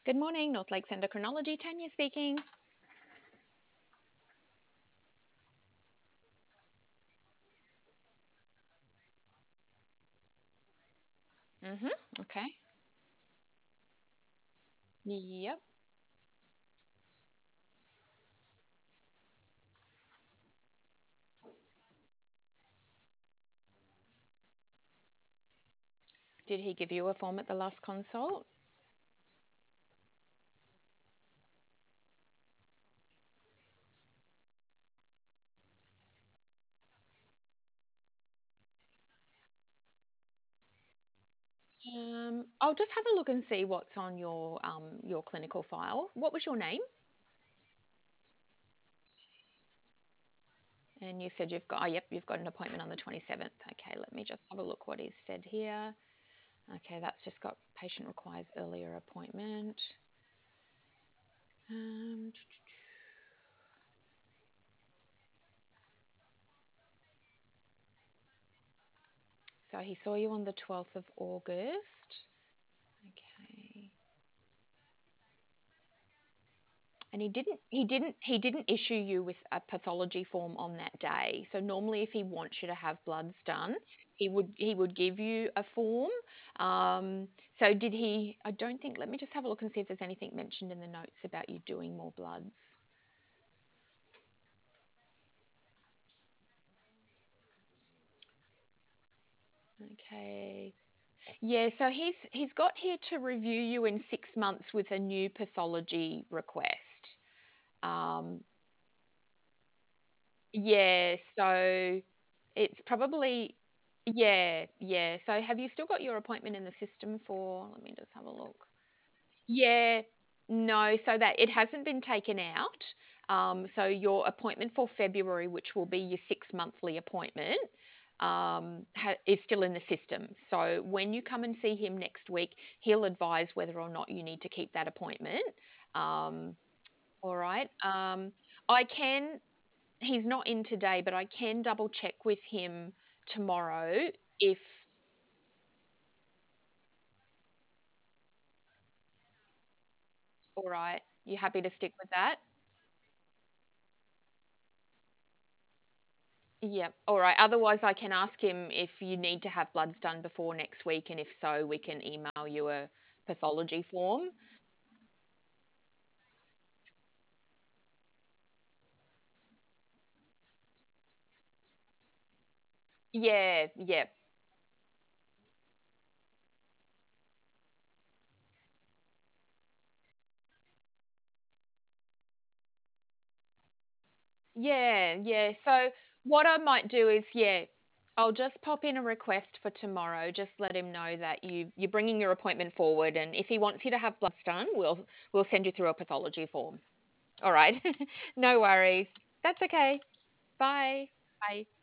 Good morning, North Lakes Endocrinology. Tanya speaking. Okay. Yep. Did he give you a form at the last consult? I'll just have a look and see what's on your clinical file. What was your name? And you said you've got, oh, yep, you've got an appointment on the 27th. Okay, let me just have a look what he's said here. Okay, that's just got patient requires earlier appointment. Um, so he saw you on the 12th of August. Okay. And he didn't issue you with a pathology form on that day. So normally if he wants you to have bloods done, he would give you a form. So did he? I don't think, let me just have a look and see if there's anything mentioned in the notes about you doing more bloods. Okay. Yeah, so he's got here to review you in 6 months with a new pathology request. Um, Yeah, so it's probably, yeah, yeah. So have you still got your appointment in the system for, let me just have a look. Yeah, no, so that it hasn't been taken out. So your appointment for February, which will be your 6 monthly appointment, is still in the system. So when you come and see him next week, he'll advise whether or not you need to keep that appointment. Um, all right. I can He's not in today, but I can double check with him tomorrow if, all right, you happy to stick with that? Yeah. All right. Otherwise, I can ask him if you need to have bloods done before next week, and if so, we can email you a pathology form. Yeah, yeah. Yeah, yeah. So what I might do is, yeah, I'll just pop in a request for tomorrow. Just let him know that you're bringing your appointment forward, and if he wants you to have bloods done, we'll send you through a pathology form. All right. No worries. That's okay. Bye. Bye.